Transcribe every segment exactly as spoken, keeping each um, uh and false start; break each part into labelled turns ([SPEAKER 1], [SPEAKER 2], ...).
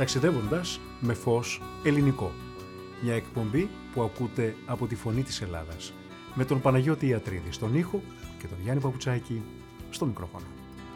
[SPEAKER 1] ταξιδεύοντας με φως ελληνικό. Μια εκπομπή που ακούτε από τη Φωνή της Ελλάδας, με τον Παναγιώτη Ιατρίδη στον ήχο και τον Γιάννη Παπουτσάκη στο μικρόφωνο.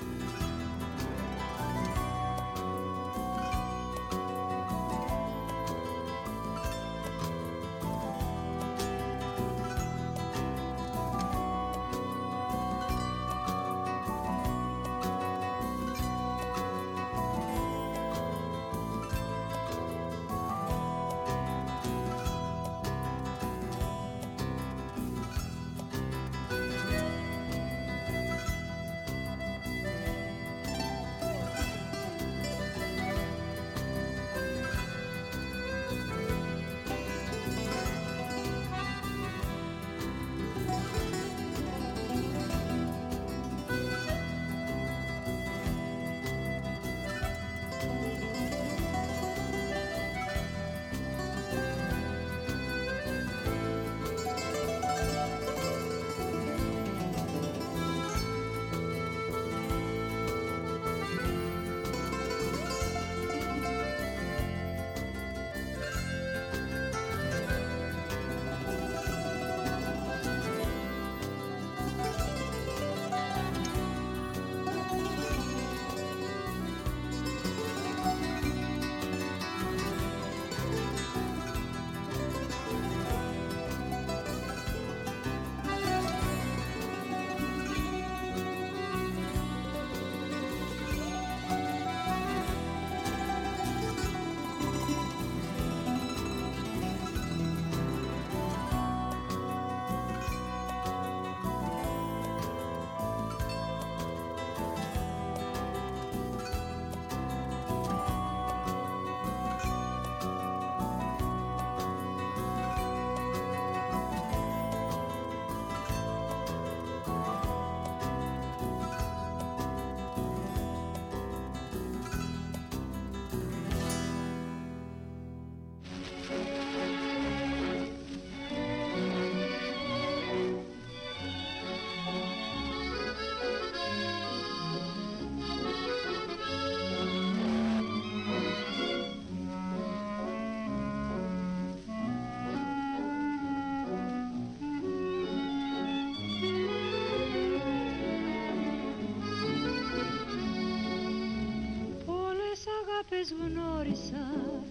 [SPEAKER 2] Γνώρισα,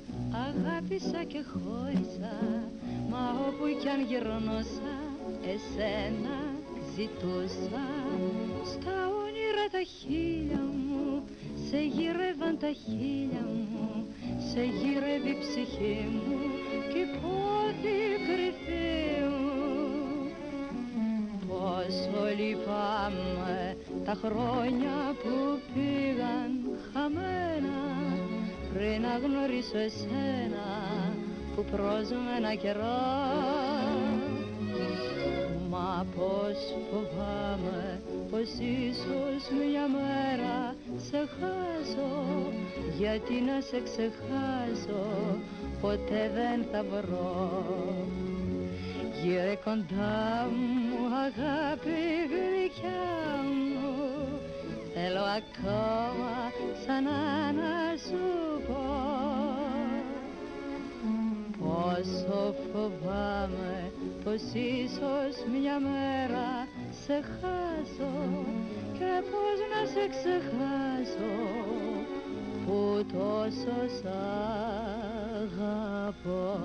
[SPEAKER 2] αγάπησα και χώρισα, μα όπου κι αν γυρνώσα, εσένα ζητούσα. Στα όνειρα τα χείλια μου, σε γύρευαν τα χείλια μου, σε γύρευε η ψυχή μου και η πόθη κρυφή μου. Πόσο λυπάμαι τα χρόνια που πήγαν χαμένα, πριν να γνωρίσω εσένα που πρόσουμε ένα καιρό. Μα πως φοβάμαι πως ίσως μια μέρα σε χάσω, γιατί να σε ξεχάσω ποτέ δεν θα βρω. Γύρε κοντά μου αγάπη γλυκιά μου, θέλω ακόμα ξανά να σου πω. Πόσο φοβάμαι πως ίσως μια μέρα σε χάσω και πως να σε ξεχάσω που τόσο σ' αγαπώ.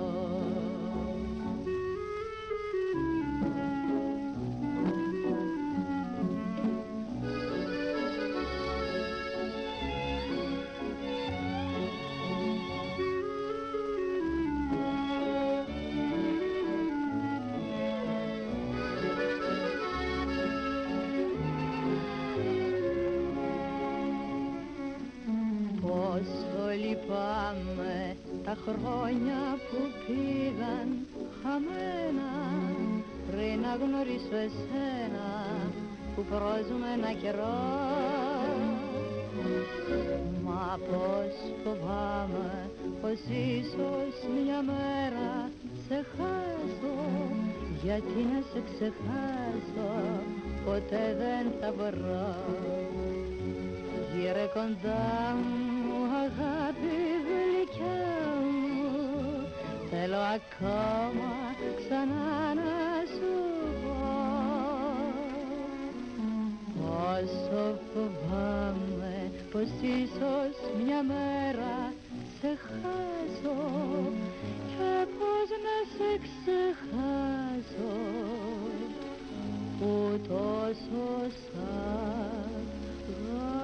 [SPEAKER 2] Λυπάμαι τα χρόνια που πήγαν χαμένα, πριν να γνωρίσω εσένα που πρόσουμε ένα καιρό. Μα πως φοβάμαι πως ίσως μια μέρα σε χάσω, γιατί να σε ξεχάσω ποτέ δεν θα βρω. Γύρε κοντά μου αγάπη γλυκιά Θεέ μου, θέλω ακόμα ξανά να σου πω. Πόσο φοβάμαι πως ίσως μια μέρα σε χάσω και πως να σε ξεχάσω που τόσο σ' αγαπώ.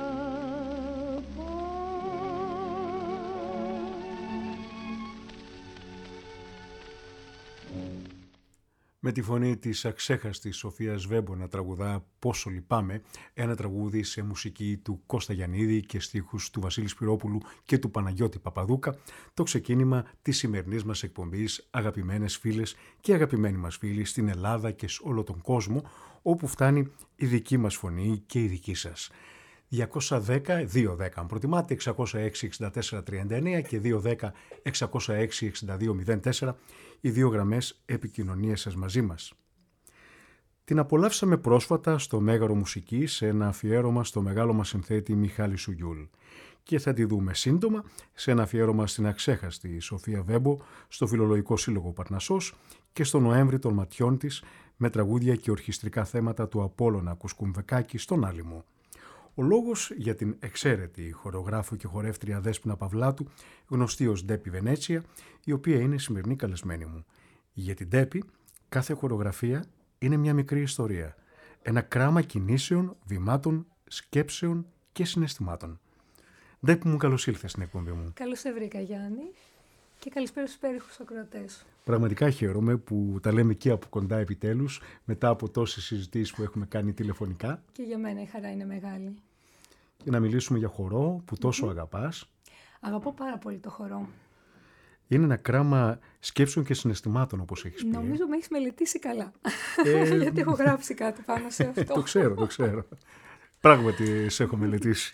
[SPEAKER 1] Με τη φωνή της αξέχαστης Σοφίας Βέμπο να τραγουδά «Πόσο λυπάμαι», ένα τραγούδι σε μουσική του Κώστα Γιαννίδη και στίχους του Βασίλη Σπυρόπουλου και του Παναγιώτη Παπαδούκα, το ξεκίνημα της σημερινής μας εκπομπής, αγαπημένες φίλες και αγαπημένοι μας φίλοι στην Ελλάδα και σε όλο τον κόσμο, όπου φτάνει η δική μας φωνή και η δική σας. διακόσια δέκα, διακόσια δέκα αν προτιμάτε, εξακόσια έξι εξήντα τέσσερα τριάντα εννέα και διακόσια δέκα εξακόσια έξι εξήντα δύο μηδέν τέσσερα, οι δύο γραμμές επικοινωνίας σας μαζί μας. Την απολαύσαμε πρόσφατα στο Μέγαρο Μουσικής σε ένα αφιέρωμα στο μεγάλο μας συνθέτη Μιχάλη Σουγιούλ και θα τη δούμε σύντομα σε ένα αφιέρωμα στην αξέχαστη Σοφία Βέμπο στο Φιλολογικό Σύλλογο Παρνασσός και στο Νοέμβρη των ματιών της με τραγούδια και ορχιστρικά θέματα του Απόλλωνα Κουσκουμβεκάκη στον Άλυμο. Ο λόγος για την εξαίρετη χορογράφο και χορεύτρια Δέσποινα Παυλάτου, γνωστή ως Ντέπη Βενέτσια, η οποία είναι η σημερινή καλεσμένη μου. Για την Ντέπη, κάθε χορογραφία είναι μια μικρή ιστορία. Ένα κράμα κινήσεων, βημάτων, σκέψεων και συναισθημάτων. Ντέπη μου, καλώς ήλθες στην εκπομπή μου.
[SPEAKER 3] Καλώς σε βρήκα, Γιάννη, και καλησπέρα στους υπέροχους ακροατές.
[SPEAKER 1] Πραγματικά χαίρομαι που τα λέμε και από κοντά επιτέλους, μετά από τόσες συζητήσεις που έχουμε κάνει τηλεφωνικά.
[SPEAKER 3] Και για μένα η χαρά είναι μεγάλη.
[SPEAKER 1] Και να μιλήσουμε για χορό που τόσο mm-hmm. αγαπάς.
[SPEAKER 3] Αγαπώ πάρα πολύ το χορό.
[SPEAKER 1] Είναι ένα κράμα σκέψεων και συναισθημάτων, όπως έχεις πει.
[SPEAKER 3] Νομίζω με έχεις μελετήσει καλά. Ε... Γιατί έχω γράψει κάτι πάνω σε αυτό.
[SPEAKER 1] Το ξέρω, το ξέρω. Πράγματι σε έχω μελετήσει.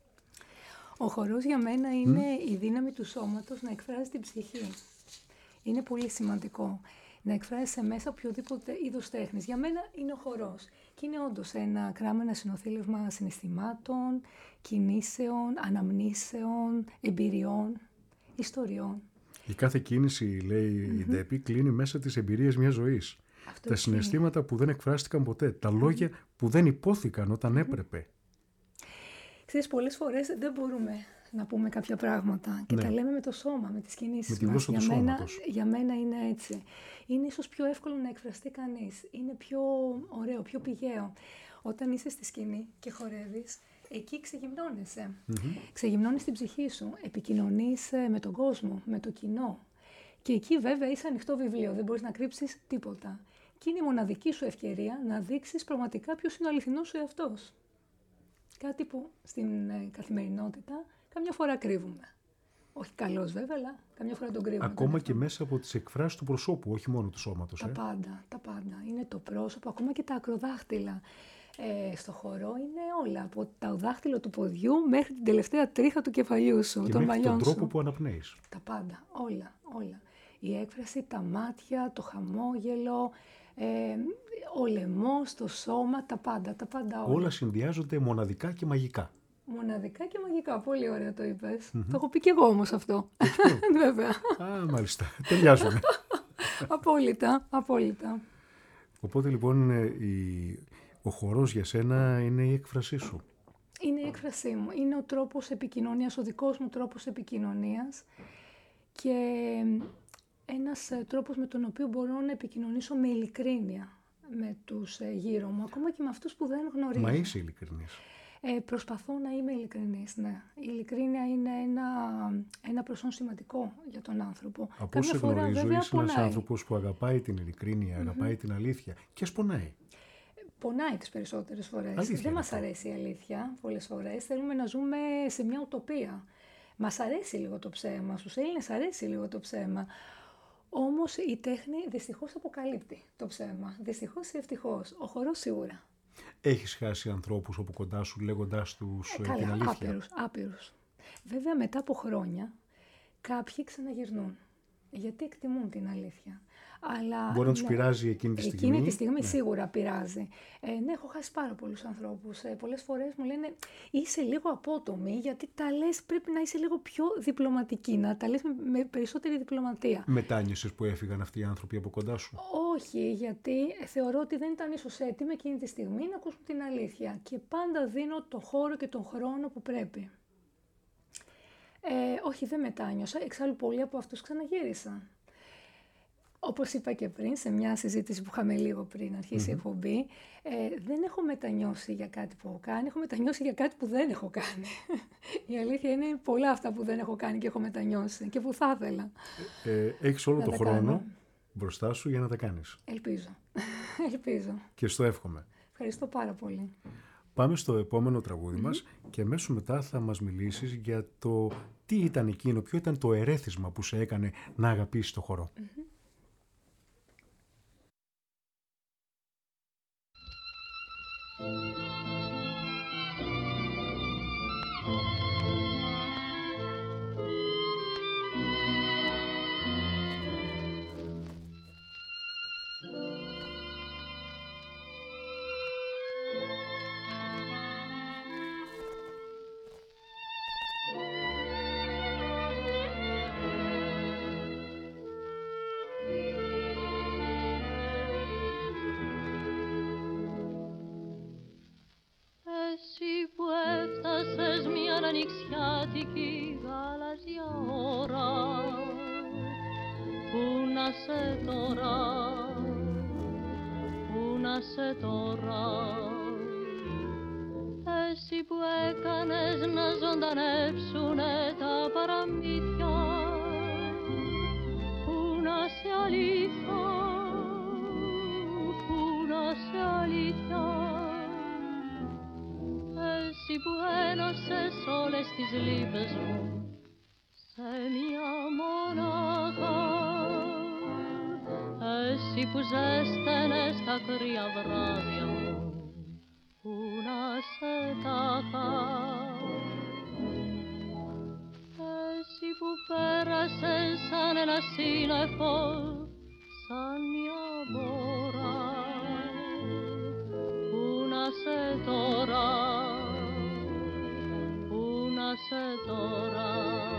[SPEAKER 3] Ο χορός για μένα είναι mm. η δύναμη του σώματος να εκφράζει την ψυχή. Είναι πολύ σημαντικό να εκφράζεσαι μέσα οποιοδήποτε είδος τέχνης. Για μένα είναι ο χορός. Και είναι όντως ένα κράμα, ένα συνοθήλευμα συναισθημάτων, κινήσεων, αναμνήσεων, εμπειριών, ιστοριών.
[SPEAKER 1] Η κάθε κίνηση, λέει mm-hmm. η Ντέπη, κλείνει μέσα τις εμπειρίες μιας ζωής. Αυτό τα συναισθήματα είναι. Που δεν εκφράστηκαν ποτέ, τα mm-hmm. λόγια που δεν υπόθηκαν όταν mm-hmm. έπρεπε.
[SPEAKER 3] Ξέρεις, πολλές φορές δεν μπορούμε να πούμε κάποια πράγματα και ναι. τα λέμε με το σώμα, με τις κινήσεις
[SPEAKER 1] με τη γλώσσα
[SPEAKER 3] μας.
[SPEAKER 1] του
[SPEAKER 3] για, μένα,
[SPEAKER 1] σώματος.
[SPEAKER 3] για μένα είναι έτσι. Είναι ίσως πιο εύκολο να εκφραστεί κανείς. Είναι πιο ωραίο, πιο πηγαίο. Όταν είσαι στη σκηνή και χορεύεις, εκεί ξεγυμνώνεσαι. Mm-hmm. Ξεγυμνώνεις την ψυχή σου. Επικοινωνείς με τον κόσμο, με το κοινό. Και εκεί βέβαια είσαι ανοιχτό βιβλίο. Δεν μπορείς να κρύψεις τίποτα. Και είναι η μοναδική σου ευκαιρία να δείξεις πραγματικά ποιος είναι ο αληθινός σου εαυτός. Κάτι που στην ε, καθημερινότητα καμιά φορά κρύβουμε. Όχι καλώς βέβαια, αλλά καμιά φορά τον κρύβουμε.
[SPEAKER 1] Ακόμα και μέσα από τις εκφράσεις του προσώπου, όχι μόνο του σώματος.
[SPEAKER 3] Τα
[SPEAKER 1] ε.
[SPEAKER 3] πάντα, τα πάντα. Είναι το πρόσωπο, ακόμα και τα ακροδάχτυλα. Ε, στο χορό είναι όλα. Από το δάχτυλο του ποδιού μέχρι την τελευταία τρίχα του κεφαλιού σου,
[SPEAKER 1] και
[SPEAKER 3] των
[SPEAKER 1] μέχρι
[SPEAKER 3] μαλλιών
[SPEAKER 1] τον τρόπο
[SPEAKER 3] σου.
[SPEAKER 1] που αναπνέεις.
[SPEAKER 3] Τα πάντα, όλα, όλα. Η έκφραση, τα μάτια, το χαμόγελο, ε, ο λαιμός, το σώμα, τα πάντα, τα πάντα όλα.
[SPEAKER 1] Όλα συνδυάζονται μοναδικά και μαγικά.
[SPEAKER 3] Μοναδικά και μαγικά, πολύ ωραία το είπες. Mm-hmm. Το έχω πει και εγώ όμως αυτό. Βέβαια.
[SPEAKER 1] Α, μάλιστα. Ταιριάζουμε.
[SPEAKER 3] Απόλυτα, απόλυτα.
[SPEAKER 1] Οπότε λοιπόν η... ο χορός για σένα είναι η έκφρασή σου.
[SPEAKER 3] Είναι η έκφρασή μου. Είναι ο τρόπος επικοινωνίας, ο δικός μου τρόπος επικοινωνίας και ένας τρόπος με τον οποίο μπορώ να επικοινωνήσω με ειλικρίνεια με τους γύρω μου, ακόμα και με αυτούς που δεν γνωρίζω.
[SPEAKER 1] Μα είσαι ειλικρινής.
[SPEAKER 3] Ε, προσπαθώ να είμαι ειλικρινής, ναι. Η ειλικρίνεια είναι ένα, ένα προσόν σημαντικό για τον άνθρωπο.
[SPEAKER 1] Από όσο γνωρίζω, είσαι ένας άνθρωπος που αγαπάει την ειλικρίνεια, αγαπάει mm-hmm. την αλήθεια και σπονάει.
[SPEAKER 3] Πονάει τις περισσότερες φορές.
[SPEAKER 1] Αλήθεια,
[SPEAKER 3] δεν μας αρέσει η αλήθεια πολλές φορές. Θέλουμε να ζούμε σε μια ουτοπία. Μας αρέσει λίγο το ψέμα, στους Έλληνες αρέσει λίγο το ψέμα. Όμως η τέχνη δυστυχώς αποκαλύπτει το ψέμα. Δυστυχώς ή ευτυχώς. Ο χορός σίγουρα.
[SPEAKER 1] Έχεις χάσει ανθρώπους από κοντά σου λέγοντάς τους ε, καλά, την αλήθεια?
[SPEAKER 3] Άπειρους, άπειρους. Βέβαια μετά από χρόνια κάποιοι ξαναγυρνούν. Γιατί εκτιμούν την αλήθεια. Αλλά,
[SPEAKER 1] μπορεί να τους
[SPEAKER 3] ναι,
[SPEAKER 1] πειράζει εκείνη τη στιγμή.
[SPEAKER 3] Εκείνη τη στιγμή
[SPEAKER 1] ναι.
[SPEAKER 3] σίγουρα πειράζει. Ε, ναι, έχω χάσει πάρα πολλούς ανθρώπους. Ε, πολλές φορές μου λένε είσαι λίγο απότομη, γιατί τα λες, πρέπει να είσαι λίγο πιο διπλωματική, να τα λες με, με περισσότερη διπλωματία.
[SPEAKER 1] Μετάνιωσες που έφυγαν αυτοί οι άνθρωποι από κοντά σου?
[SPEAKER 3] Όχι, γιατί θεωρώ ότι δεν ήταν ίσως έτοιμοι εκείνη τη στιγμή να ακούσουν την αλήθεια. Και πάντα δίνω το χώρο και τον χρόνο που πρέπει. Ε, όχι, δεν μετάνιωσα. Εξάλλου πολλοί από αυτούς ξαναγύρισαν. Όπως είπα και πριν, σε μια συζήτηση που είχαμε λίγο πριν αρχίσει mm-hmm. η εκπομπή, ε, δεν έχω μετανιώσει για κάτι που έχω κάνει, έχω μετανιώσει για κάτι που δεν έχω κάνει. Η αλήθεια είναι πολλά αυτά που δεν έχω κάνει και έχω μετανιώσει και που θα ήθελα.
[SPEAKER 1] Ε, ε, έχεις όλο
[SPEAKER 3] να
[SPEAKER 1] το χρόνο κάνω. μπροστά σου για να τα κάνεις.
[SPEAKER 3] Ελπίζω. Ελπίζω.
[SPEAKER 1] Και στο εύχομαι.
[SPEAKER 3] Ευχαριστώ πάρα πολύ.
[SPEAKER 1] Πάμε στο επόμενο τραγούδι
[SPEAKER 3] mm-hmm.
[SPEAKER 1] μας και αμέσως μετά θα μας μιλήσεις για το τι ήταν εκείνο, ποιο ήταν το ερέθισμα που σε έκανε να αγαπήσεις το χορό.
[SPEAKER 3] Mm-hmm.
[SPEAKER 2] ανοιξιάτικη γαλάζια ώρα, πού να σε τώρα, πού να σε τώρα, εσύ που έκανες να ζωντανέψουνε τα παραμύθια, πού να σε αλήθεια, πού να σε αλήθεια, εσύ που ένωσες όλες τις λύπες μου σε μια μονάχα, εσύ που ζέστενες τα κρύα βράδια μου, πού να σε τάχα, εσύ που πέρασες σαν ένα σύννεφο, σαν μια μπόρα, πού να σε τώρα, σε τώρα,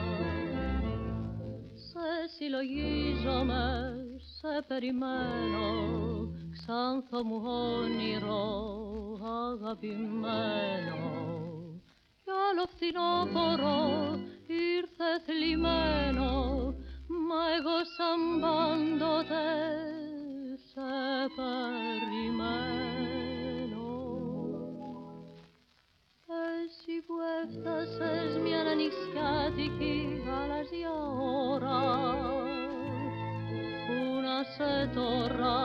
[SPEAKER 2] σε συλλογίζομαι, σε περιμένω, ξάνθο μου όνειρο αγαπημένο, κι άλλο φθινόπωρο ήρθε θλιμμένο, μα εγώ σαν πάντοτε σε περιμένω. Εσύ που έφτασες μια ανοιξιάτικη γαλάζια ώρα, πού να σε τώρα,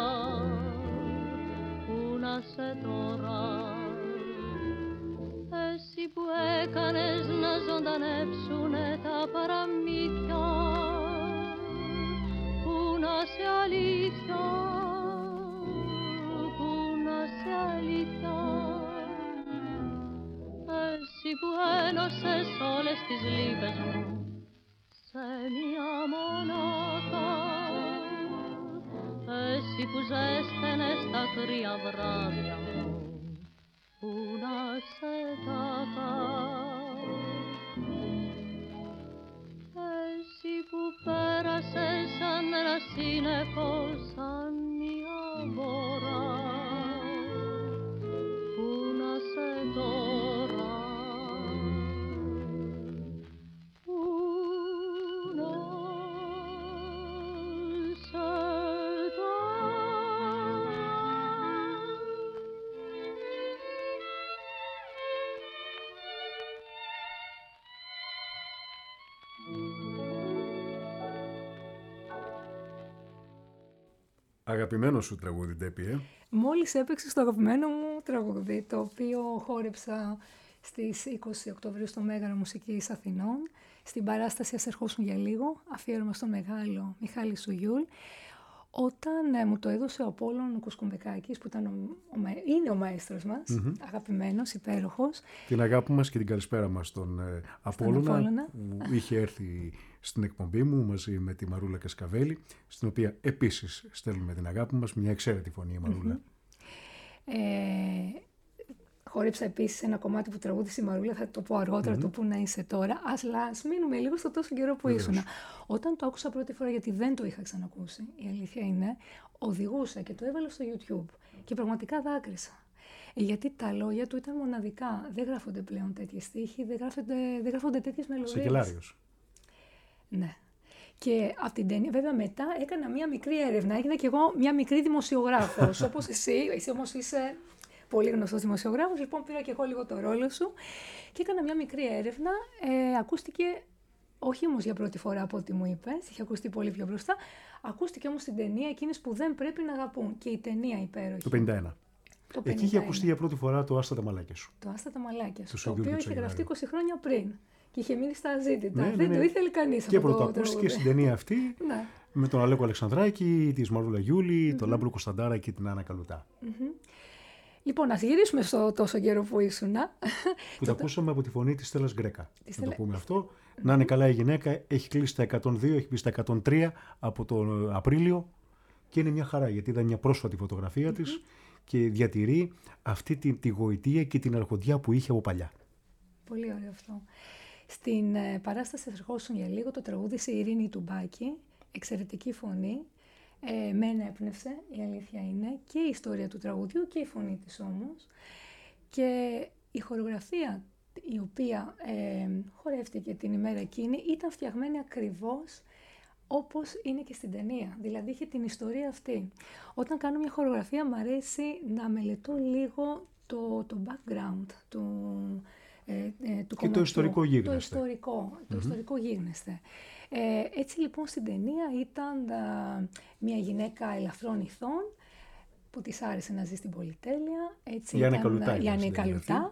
[SPEAKER 2] πού να σε τώρα, εσύ που έκανες να ζωντανέψουνε τα παραμύθια, πού να σε αλήθεια, πού να σε αλήθεια, εσύ που ένωσες όλες τις λύπες μου σε μια μονάχα, εσύ που ζέστενες τα κρύα βράδια μου, πού να σε τάχα, εσύ που πέρασες σαν ένα σύννεφο, σαν μια μπόρα, πού να σε τώρα,
[SPEAKER 1] Αγαπημένο σου τραγούδι, Ντέπη, ε?
[SPEAKER 3] Μόλις έπαιξε στο αγαπημένο μου τραγούδι, το οποίο χόρεψα στις είκοσι Οκτωβρίου στο Μέγαρο Μουσικής Αθηνών, στην παράσταση «Ας ερχόσουν για λίγο», αφιέρωμα στον μεγάλο Μιχάλη Σουγιούλ, Όταν ε, μου το έδωσε ο Απόλλων Κουσκουμπεκάκης, που ήταν ο, ο, είναι ο μαέστρος μας, mm-hmm. αγαπημένος, υπέροχος.
[SPEAKER 1] Την αγάπη μας και την καλησπέρα μας στον ε, Απόλλωνα, που είχε έρθει στην εκπομπή μου μαζί με τη Μαρούλα Κασκαβέλη, στην οποία επίσης στέλνουμε την αγάπη μας, μια εξαίρετη φωνή η Μαρούλα.
[SPEAKER 3] Mm-hmm. Ε, χόρεψα επίσης ένα κομμάτι που τραγούδισε η Μαρούλα, θα το πω αργότερα, mm-hmm. το που να είσαι τώρα. Ας, ας μείνουμε λίγο στο τόσο καιρό που ήσουν. Όταν το άκουσα πρώτη φορά, γιατί δεν το είχα ξανακούσει, η αλήθεια είναι, οδηγούσα και το έβαλα στο YouTube και πραγματικά δάκρυσα. Γιατί τα λόγια του ήταν μοναδικά. Δεν γράφονται πλέον τέτοιες στίχοι, δεν, δεν γράφονται τέτοιες μελωδίες.
[SPEAKER 1] Σακελάριος.
[SPEAKER 3] Ναι. Και από την ταινία, βέβαια μετά έκανα μια μικρή έρευνα. Έγινα κι εγώ μια μικρή δημοσιογράφος, όπως εσύ. Εσύ όμως είσαι πολύ γνωστός δημοσιογράφος, λοιπόν πήρα και εγώ λίγο το ρόλο σου και έκανα μια μικρή έρευνα. Ε, ακούστηκε, όχι όμως για πρώτη φορά από ό,τι μου είπες, είχε ακουστεί πολύ πιο μπροστά, ακούστηκε όμως στην ταινία εκείνες που δεν πρέπει να αγαπούν. Και η ταινία υπέροχη.
[SPEAKER 1] Το πενήντα ένα. Το πενήντα ένα. Εκεί είχε ακουστεί για πρώτη φορά το Άστα τα μαλάκια σου.
[SPEAKER 3] Το Άστα τα μαλάκια σου, το, το οποίο είχε γραφτεί είκοσι χρόνια πριν. Και είχε μείνει στα αζήτητα. Ναι, ναι, ναι. Δεν το ήθελε κανείς αυτό.
[SPEAKER 1] Και πρωτοακούστηκε στην ταινία αυτή
[SPEAKER 3] ναι.
[SPEAKER 1] με τον Αλέκο Αλεξανδράκη, τη Μαρούλα Γιούλη, mm-hmm. τον Λάμπρο Κωνσταντάρα και την Άννα Καλουτά.
[SPEAKER 3] Mm-hmm. Λοιπόν, ας γυρίσουμε στο τόσο καιρό που ήσουν.
[SPEAKER 1] Που το ακούσαμε από τη φωνή της Στέλλας Γκρέκα. Να Στέλα... το πούμε αυτό. Mm-hmm. Να είναι καλά η γυναίκα, έχει κλείσει τα εκατόν δύο, έχει μπει στα εκατόν τρία από τον Απρίλιο και είναι μια χαρά γιατί είδα μια πρόσφατη φωτογραφία mm-hmm. της και διατηρεί αυτή τη, τη γοητεία και την αρχοντιά που είχε από παλιά.
[SPEAKER 3] Πολύ ωραίο αυτό. Στην ε, παράσταση «Ερχόσουν για λίγο» το τραγούδισε η Ειρήνη Τουμπάκη, εξαιρετική φωνή, ε, με ενέπνευσε, η αλήθεια είναι, και η ιστορία του τραγουδιού και η φωνή της όμως. Και η χορογραφία η οποία ε, χορεύτηκε την ημέρα εκείνη ήταν φτιαγμένη ακριβώς όπως είναι και στην ταινία. Δηλαδή είχε την ιστορία αυτή. Όταν κάνω μια χορογραφία μου αρέσει να μελετώ λίγο το, το background του... Ε, ε, του
[SPEAKER 1] και το ιστορικό γίγνεσθε.
[SPEAKER 3] Το ιστορικό, το mm-hmm. ιστορικό γίγνεσθε. Ε, έτσι λοιπόν στην ταινία ήταν α, μια γυναίκα ελαφρών ηθών που της άρεσε να ζει στην πολυτέλεια. Έτσι
[SPEAKER 1] η Άννα Καλουτά.
[SPEAKER 3] Η Άννα Καλουτά,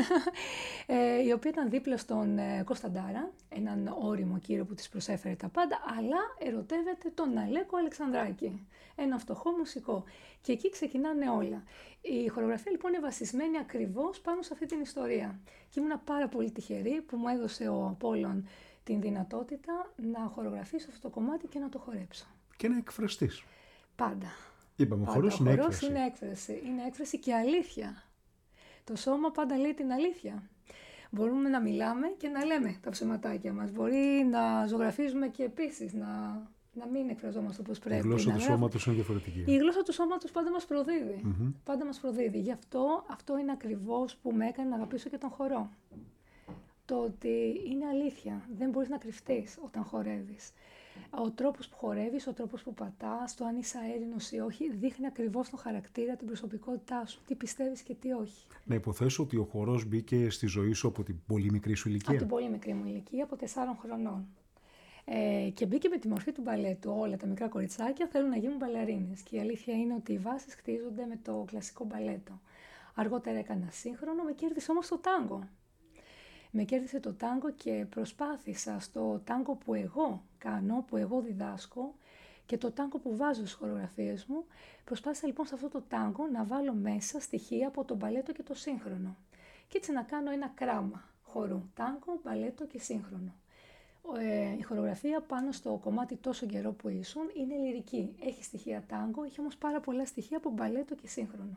[SPEAKER 3] ε, η οποία ήταν δίπλα στον ε, Κωνσταντάρα, έναν ώριμο κύριο που της προσέφερε τα πάντα, αλλά ερωτεύεται τον Αλέκο Αλεξανδράκη, ένα φτωχό μουσικό. Και εκεί ξεκινάνε όλα. Η χορογραφία λοιπόν είναι βασισμένη ακριβώς πάνω σε αυτή την ιστορία. Και ήμουν πάρα πολύ τυχερή που μου έδωσε ο Απόλλων την δυνατότητα να χορογραφήσω αυτό το κομμάτι και να το χορέψω.
[SPEAKER 1] Και να εκφραστείς.
[SPEAKER 3] Πάντα.
[SPEAKER 1] Είπαμε, ο χορός είναι έκφραση.
[SPEAKER 3] είναι έκφραση. Είναι έκφραση και αλήθεια. Το σώμα πάντα λέει την αλήθεια. Μπορούμε να μιλάμε και να λέμε τα ψεματάκια μας. Μπορεί να ζωγραφίζουμε και επίσης να, να μην εκφραζόμαστε όπως πρέπει.
[SPEAKER 1] Η γλώσσα
[SPEAKER 3] να
[SPEAKER 1] του σώματος είναι διαφορετική.
[SPEAKER 3] Η γλώσσα του σώματος πάντα μας προδίδει.
[SPEAKER 1] Mm-hmm.
[SPEAKER 3] Πάντα μας προδίδει. Γι' αυτό αυτό είναι ακριβώς που με έκανε να αγαπήσω και τον χορό. Το ότι είναι αλήθεια. Δεν μπορείς να κρυφτείς όταν χορεύεις. Ο τρόπος που χορεύεις, ο τρόπος που πατάς, το αν είσαι αέρινος ή όχι, δείχνει ακριβώς τον χαρακτήρα, την προσωπικότητά σου, τι πιστεύεις και τι όχι.
[SPEAKER 1] Να υποθέσω ότι ο χορός μπήκε στη ζωή σου από την πολύ μικρή σου ηλικία.
[SPEAKER 3] Από την πολύ μικρή μου ηλικία, από τεσσάρων χρονών. Ε, και μπήκε με τη μορφή του μπαλέτου. Όλα τα μικρά κοριτσάκια θέλουν να γίνουν μπαλερίνες. Και η αλήθεια είναι ότι οι βάσεις χτίζονται με το κλασικό μπαλέτο. Αργότερα έκανα σύγχρονο, με κέρδισε όμως το τάγκο. Με κέρδισε το τάγκο και προσπάθησα στο τάγκο που εγώ κάνω, που εγώ διδάσκω και το τάγκο που βάζω στις χορογραφίες μου. Προσπάθησα λοιπόν σε αυτό το τάγκο να βάλω μέσα στοιχεία από το μπαλέτο και το σύγχρονο. Και έτσι να κάνω ένα κράμα χορού, τάγκο, μπαλέτο και σύγχρονο. Ε, η χορογραφία πάνω στο κομμάτι τόσο καιρό που ήσουν είναι λυρική. Έχει στοιχεία τάγκο, έχει όμως πάρα πολλά στοιχεία από μπαλέτο και σύγχρονο.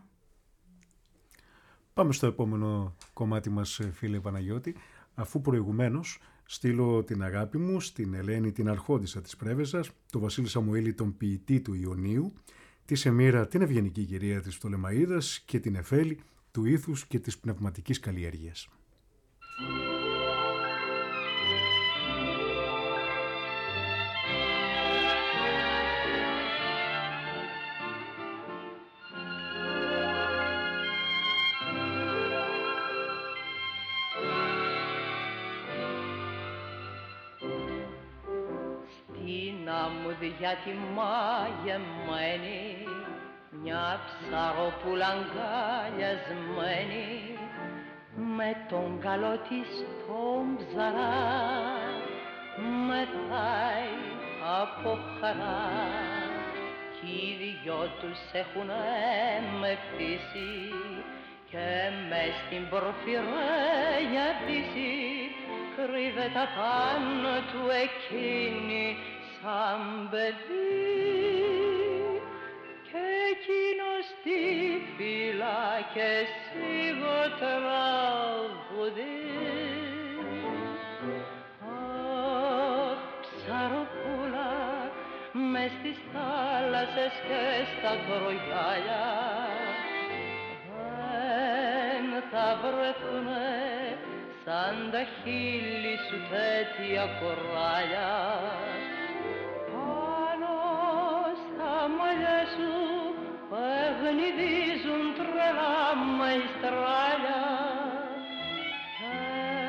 [SPEAKER 1] Πάμε στο επόμενο κομμάτι μας, φίλε Παναγιώτη, αφού προηγουμένως στείλω την αγάπη μου στην Ελένη την αρχόντισσα της Πρέβεζας, τον Βασίλη Σαμουήλη τον ποιητή του Ιωνίου, τη Σεμίρα την ευγενική κυρία της Πτολεμαΐδας και την Εφέλη του ήθους και της πνευματικής καλλιέργειας.
[SPEAKER 4] Για τη μαγεμένη, μια ψαροπούλα αγκαλιασμένη, με τον καλό της τον ψαρά, μετάει από χαρά κι οι δυο τους έχουνε με πτήσει και μες στην πορφυρένια δύση κρύβεται απάνω του εκείνη σαν παιδί και εκείνος τη φύλλα και σίγω τραγουδεί. Αχ, ψαροπούλα, μες στις θάλασσες και στα κορογιάλια δεν θα βρεθούνε σαν τα χείλη σου τέτοια κοράλια. Πάνω στα μαλλιά σου παιχνιδίζουν τρελά μαϊστράλια και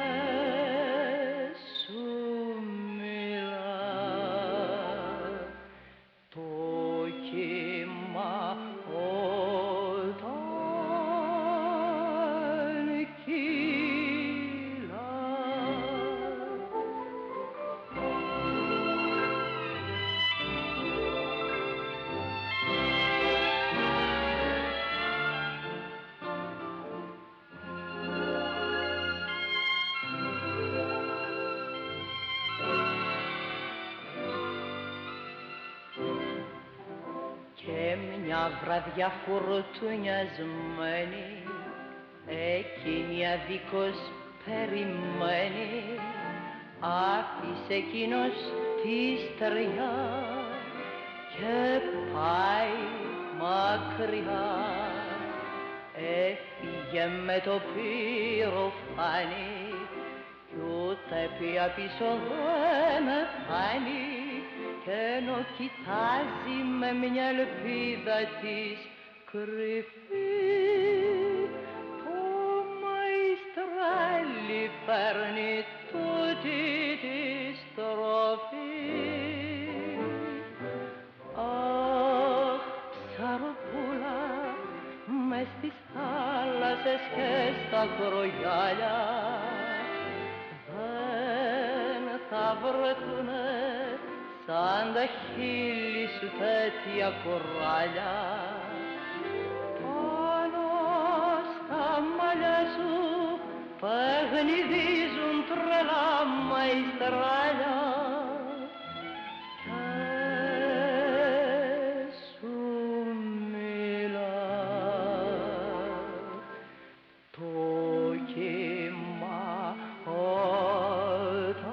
[SPEAKER 4] σου μιλά το κύμα όταν κύλα. Μια βραδιά φουρτουνιασμένη εκείνη αδίκως περιμένει, άφησε εκείνος τη στεριά και πάει μακριά. Έφυγε με το πυροφάνι κι ούτε πια πίσω δεν με φάνει κι ενώ κοιτάζει με μια ελπίδα της κρυφή το μαϊστράλι παίρνει τούτη τη στροφή. Αχ, ψαροπούλα, μες στις θάλασσες και στα κορογιάλια δεν θα βρεθούνε σαν τα χείλη σου τέτοια κοράλια. Πάνω στα μαλλιά σου παιχνιδίζουν τρελά μαϊστράλια και σου μιλά το κύμα όταν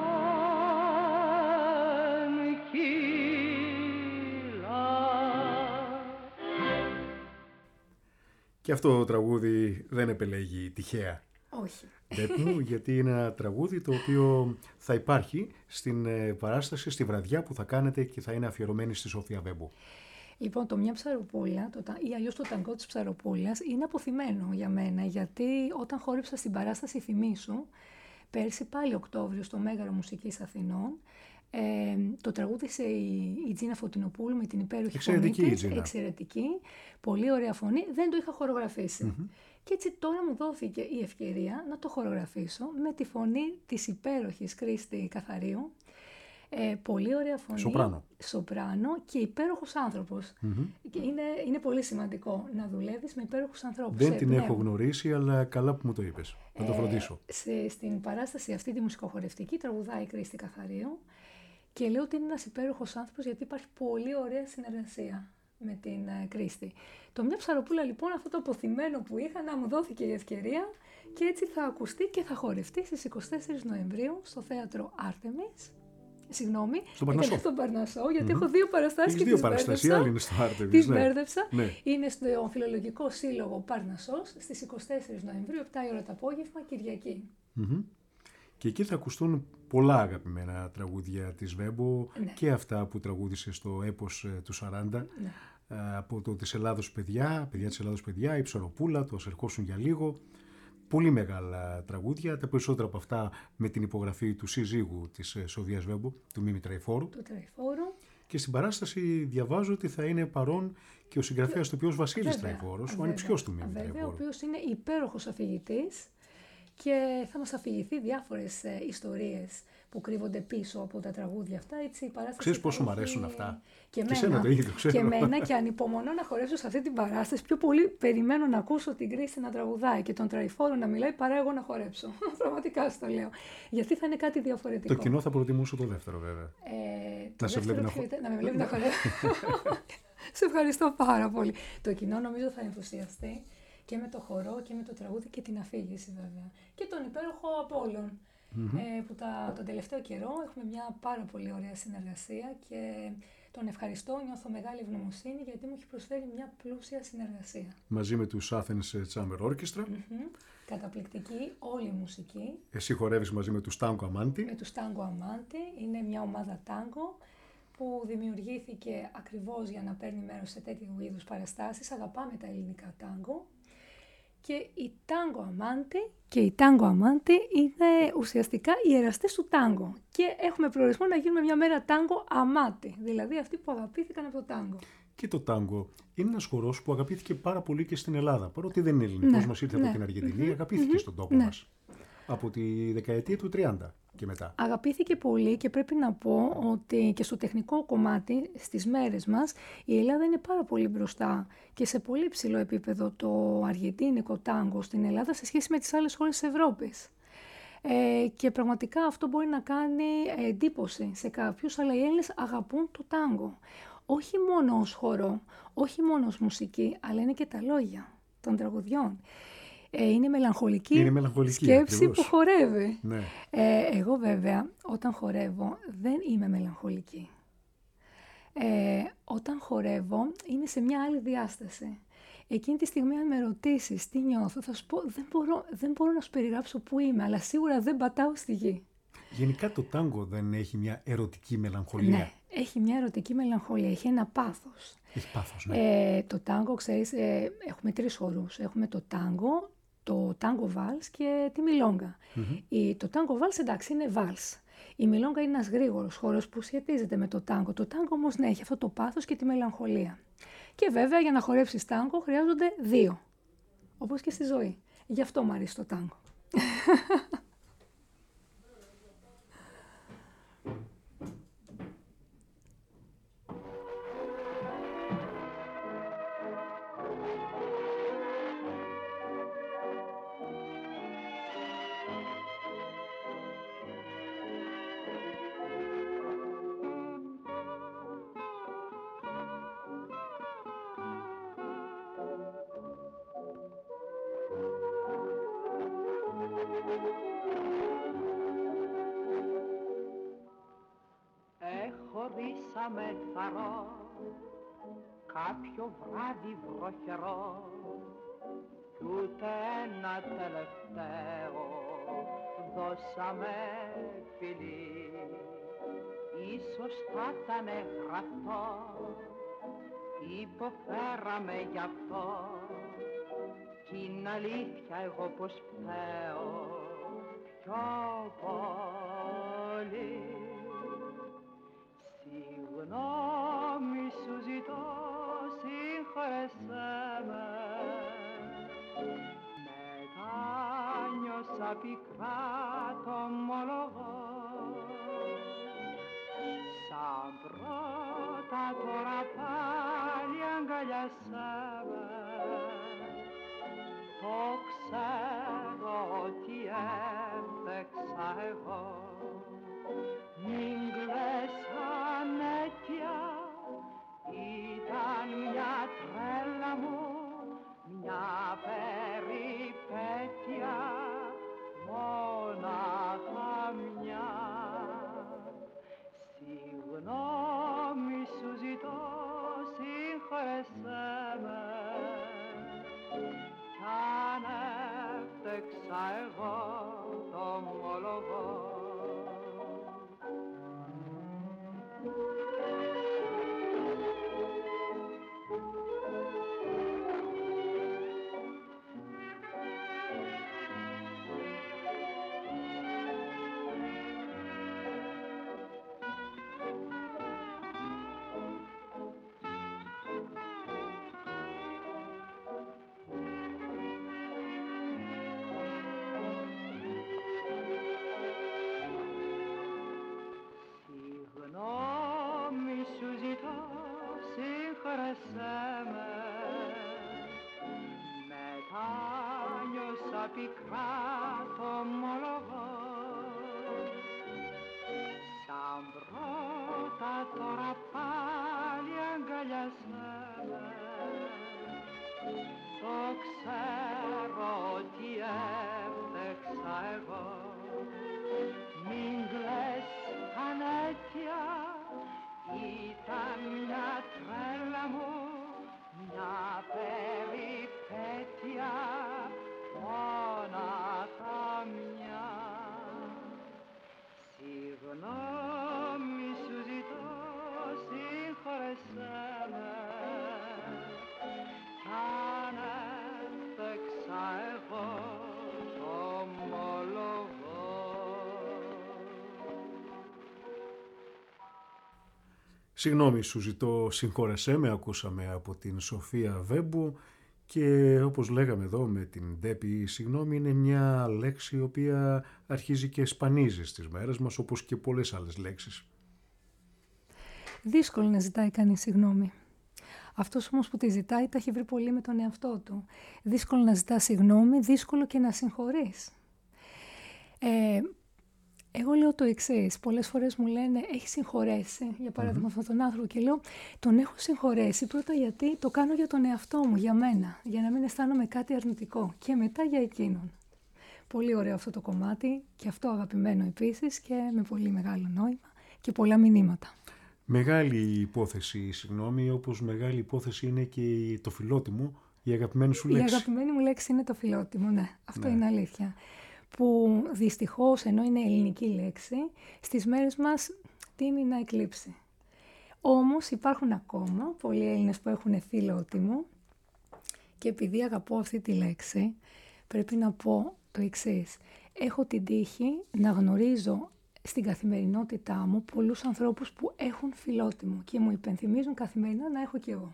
[SPEAKER 1] Και αυτό το τραγούδι δεν επελέγει τυχαία.
[SPEAKER 3] Όχι.
[SPEAKER 1] Μου, γιατί είναι ένα τραγούδι το οποίο θα υπάρχει στην παράσταση, στη βραδιά που θα κάνετε και θα είναι αφιερωμένη στη Σοφία Βέμπο.
[SPEAKER 3] Λοιπόν, το Μια Ψαροπούλα το, ή αλλιώς το ταγκό της Ψαροπούλας είναι αποθυμένο για μένα, γιατί όταν χόρεψα στην παράσταση Θυμήσου, πέρσι πάλι Οκτώβριο στο Μέγαρο Μουσικής Αθηνών, Ε, το τραγούδισε η, η Τζίνα Φωτεινοπούλου με την υπέροχη
[SPEAKER 1] εξαιρετική
[SPEAKER 3] φωνή της,
[SPEAKER 1] η Τζίνα.
[SPEAKER 3] εξαιρετική, πολύ ωραία φωνή, δεν το είχα χορογραφήσει.
[SPEAKER 1] Mm-hmm.
[SPEAKER 3] Και έτσι τώρα μου δόθηκε η ευκαιρία να το χορογραφήσω με τη φωνή της υπέροχης Κρίστη Καθαρίου. Ε, πολύ ωραία φωνή,
[SPEAKER 1] σοπράνο,
[SPEAKER 3] σοπράνο και υπέροχος άνθρωπος.
[SPEAKER 1] Mm-hmm.
[SPEAKER 3] Και είναι, είναι πολύ σημαντικό να δουλεύεις με υπέροχους ανθρώπους.
[SPEAKER 1] Δεν
[SPEAKER 3] ε,
[SPEAKER 1] την
[SPEAKER 3] ναι.
[SPEAKER 1] έχω γνωρίσει, αλλά καλά που μου το είπες. Να το φροντίσω.
[SPEAKER 3] Ε, σε, στην παράσταση αυτή τη μουσικοχορευτική τραγουδάει η Κρίστη Καθαρίου. Και λέω ότι είναι ένας υπέροχος άνθρωπος γιατί υπάρχει πολύ ωραία συνεργασία με την uh, Κρίστη. Το Μια Ψαροπούλα λοιπόν, αυτό το αποθυμένο που είχα, να μου δόθηκε η ευκαιρία και έτσι θα ακουστεί και θα χορευτεί στις εικοστή τέταρτη Νοεμβρίου στο θέατρο Άρτεμις. Συγγνώμη,
[SPEAKER 1] στον Παρνασσό.
[SPEAKER 3] Στον Παρνασσό, γιατί
[SPEAKER 1] Mm-hmm.
[SPEAKER 3] έχω δύο παραστάσεις και
[SPEAKER 1] δύο
[SPEAKER 3] τις
[SPEAKER 1] παραστάσεις,
[SPEAKER 3] μπέρδεψα.
[SPEAKER 1] άλλη είναι στο Άρτεμις.
[SPEAKER 3] Τις
[SPEAKER 1] ναι.
[SPEAKER 3] μπέρδεψα.
[SPEAKER 1] Ναι.
[SPEAKER 3] Είναι στο Φιλολογικό Σύλλογο Παρνασσός στις εικοστή τέταρτη Νοεμβρίου, επτά η ώρα το απόγευμα, Κυριακή.
[SPEAKER 1] Mm-hmm. Και εκεί θα ακουστούν πολλά αγαπημένα τραγούδια της Βέμπο,
[SPEAKER 3] ναι.
[SPEAKER 1] και αυτά που τραγούδισε στο έπος ε, του σαράντα,
[SPEAKER 3] ναι.
[SPEAKER 1] ε, από το της Ελλάδος παιδιά, παιδιά της Ελλάδος παιδιά, η Ψαροπούλα, το «Ας ερχόσουν για λίγο». Πολύ μεγάλα τραγούδια, τα περισσότερα από αυτά με την υπογραφή του συζύγου της ε, Σοφίας Βέμπο, του Μίμη Τραϊφόρου.
[SPEAKER 3] Του Τραϊφόρου.
[SPEAKER 1] Και στην παράσταση διαβάζω ότι θα είναι παρόν και ο συγγραφέας του οποίος Βασίλης Τραϊφόρος, ο ανιψιός του Μίμη Τραϊφόρου.
[SPEAKER 3] Βέβαια, ο οποίος είναι υπέροχος αφηγητής και θα μας αφηγηθεί διάφορες ε, ιστορίες που κρύβονται πίσω από τα τραγούδια αυτά. Έτσι, η παράσταση
[SPEAKER 1] Ξέρεις πόσο μου
[SPEAKER 3] έχει...
[SPEAKER 1] αρέσουν αυτά.
[SPEAKER 3] Και,
[SPEAKER 1] και εμένα το ίδιο, ξέρω.
[SPEAKER 3] Και εμένα, και ανυπομονώ να χορέψω σε αυτή την παράσταση. Πιο πολύ περιμένω να ακούσω την Κρίστη να τραγουδάει και τον Τραϊφόρο να μιλάει παρά εγώ να χορέψω. Πραγματικά σου το λέω. Γιατί θα είναι κάτι διαφορετικό.
[SPEAKER 1] Το κοινό θα προτιμούσε το δεύτερο, βέβαια.
[SPEAKER 3] Ε, το
[SPEAKER 1] να σε βλέπει να,
[SPEAKER 3] χο... να με βλέπει να χορέψω. Σε ευχαριστώ πάρα πολύ. Το κοινό νομίζω θα ενθουσιαστεί και με το χορό και με το τραγούδι και την αφήγηση βέβαια. Και τον υπέροχο Απόλλων, mm-hmm. ε, που τα, τον τελευταίο καιρό έχουμε μια πάρα πολύ ωραία συνεργασία και τον ευχαριστώ, νιώθω μεγάλη ευγνωμοσύνη γιατί μου έχει προσφέρει μια πλούσια συνεργασία.
[SPEAKER 1] Μαζί με τους Athens Chamber Orchestra.
[SPEAKER 3] Mm-hmm. Καταπληκτική, όλη η μουσική.
[SPEAKER 1] Εσύ χορεύεις μαζί με τους Tango Amanti.
[SPEAKER 3] Με τους Tango Amanti, είναι μια ομάδα τάγκο που δημιουργήθηκε ακριβώς για να παίρνει μέρος σε τέτοιου είδους παραστάσεις. Αγαπάμε τα ελληνικά τάγκο. Και οι Tango Amanti και οι Tango Amanti είναι ουσιαστικά οι εραστές του τάγκο. Και έχουμε προορισμό να γίνουμε μια μέρα Tango Amati, δηλαδή αυτοί που αγαπήθηκαν από το τάγκο.
[SPEAKER 1] Και το τάγκο είναι ένας χορός που αγαπήθηκε πάρα πολύ και στην Ελλάδα. Παρότι δεν είναι ελληνικός, ναι, μας ήρθε ναι. από την Αργεντινή, mm-hmm. αγαπήθηκε mm-hmm. στον τόπο ναι. μας. Από τη δεκαετία του τριάντα και μετά.
[SPEAKER 3] Αγαπήθηκε πολύ και πρέπει να πω ότι και στο τεχνικό κομμάτι στις μέρες μας η Ελλάδα είναι πάρα πολύ μπροστά και σε πολύ ψηλό επίπεδο το αργεντίνικο τάγκο στην Ελλάδα σε σχέση με τις άλλες χώρες της Ευρώπης. Ε, και πραγματικά αυτό μπορεί να κάνει εντύπωση σε κάποιους, αλλά οι Έλληνες αγαπούν το τάγκο. Όχι μόνο ως χορό, όχι μόνο ως μουσική, αλλά είναι και τα λόγια των τραγουδιών. Ε, είναι μελαγχολική,
[SPEAKER 1] είναι μελαγχολική
[SPEAKER 3] σκέψη
[SPEAKER 1] ακριβώς.
[SPEAKER 3] Που χορεύει.
[SPEAKER 1] Ναι.
[SPEAKER 3] Ε, εγώ βέβαια όταν χορεύω δεν είμαι μελαγχολική. Ε, όταν χορεύω είναι σε μια άλλη διάσταση. Εκείνη τη στιγμή αν με ρωτήσεις τι νιώθω θα σου πω δεν μπορώ, δεν μπορώ να σου περιγράψω που είμαι, αλλά σίγουρα δεν πατάω στη γη.
[SPEAKER 1] Γενικά το τάγκο δεν έχει μια ερωτική μελαγχολία.
[SPEAKER 3] Ναι, έχει μια ερωτική μελαγχολία, έχει ένα πάθος.
[SPEAKER 1] Έχει πάθος, ναι.
[SPEAKER 3] Ε, το τάγκο, ξέρεις, ε, έχουμε τρεις χορούς. Έχουμε το τάγκο, το τάγκο βάλς και τη μιλόγκα. Mm-hmm. Η, το τάγκο βάλς, εντάξει, είναι βάλς. Η μιλόγκα είναι ένας γρήγορος χορός που σχετίζεται με το τάγκο. Το τάγκο όμως, ναι, έχει αυτό το πάθος και τη μελαγχολία. Και βέβαια για να χορέψεις τάγκο χρειάζονται δύο. Όπως και στη ζωή. Γι' αυτό μου αρέσει το τάγκο.
[SPEAKER 5] Με θαρώ κάποιο βράδυ βροχερό κι ούτε ένα τελευταίο δώσαμε φιλί. Ίσως θα ήταν γραφτό, υποφέραμε γι' αυτό κι είναι αλήθεια εγώ πως φταίω πιο πολύ. Συγγνώμη σου ζητώ, συγχωρέσέ με, μετάνιωσα πικρά το ομολογώ. Σαν πρώτα τώρα πάλι αγκαλιάσέ με, το ξέρω ότι έφτεξα εγώ. Μην κλαις ανέτεια, ήταν μια τρέλα μου, μια περιπέτεια, μόναχα μια. Συγγνώμη σου ζητώ, συγχωρέσέ με, κι αν έφτεξα εγώ το ομολογώ. πικρά το ομολογώ. Σαν πρώτα τώρα πάλι αγκαλιάσαμε. Το ξέρω ότι έφτεξα εγώ. Μην κλαις Ανέτια, ήταν μια τρέλα μου, μια περιπέτεια, μόναχα μια. Συγγνώμη σου ζητώ, συγχωρέσέ με, κι αν έφτεξα εγώ, το ομολογώ.
[SPEAKER 1] Συγγνώμη σου ζητώ, συγχώρεσέ με, ακούσαμε από την Σοφία Βέμπου και όπως λέγαμε εδώ με την Ντέπη, η συγγνώμη είναι μια λέξη η οποία αρχίζει και σπανίζει στις μέρες μας όπως και πολλές άλλες λέξεις.
[SPEAKER 3] Δύσκολο να ζητάει κανείς συγγνώμη. Αυτός όμως που τη ζητάει τα έχει βρει πολύ με τον εαυτό του. Δύσκολο να ζητά συγγνώμη, δύσκολο και να συγχωρείς. Ε, Εγώ λέω το εξής. Πολλές φορές μου λένε, έχει συγχωρέσει, για παράδειγμα, mm-hmm. αυτόν τον άνθρωπο, και λέω, τον έχω συγχωρέσει πρώτα γιατί το κάνω για τον εαυτό μου, για μένα, για να μην αισθάνομαι κάτι αρνητικό, και μετά για εκείνον. Πολύ ωραίο αυτό το κομμάτι και αυτό αγαπημένο επίσης και με πολύ μεγάλο νόημα και πολλά μηνύματα.
[SPEAKER 1] Μεγάλη υπόθεση, συγγνώμη, όπως μεγάλη υπόθεση είναι και το φιλότιμο, η αγαπημένη σου λέξη.
[SPEAKER 3] Η αγαπημένη μου λέξη είναι το φιλότιμο, ναι, αυτό ναι. είναι αλήθεια. Που δυστυχώς, ενώ είναι ελληνική λέξη, στις μέρες μας τείνει να εκλείψει. Όμως υπάρχουν ακόμα πολλοί Έλληνες που έχουν φιλότιμο και επειδή αγαπώ αυτή τη λέξη, πρέπει να πω το εξής. Έχω την τύχη να γνωρίζω στην καθημερινότητά μου πολλούς ανθρώπους που έχουν φιλότιμο και μου υπενθυμίζουν καθημερινά να έχω κι εγώ.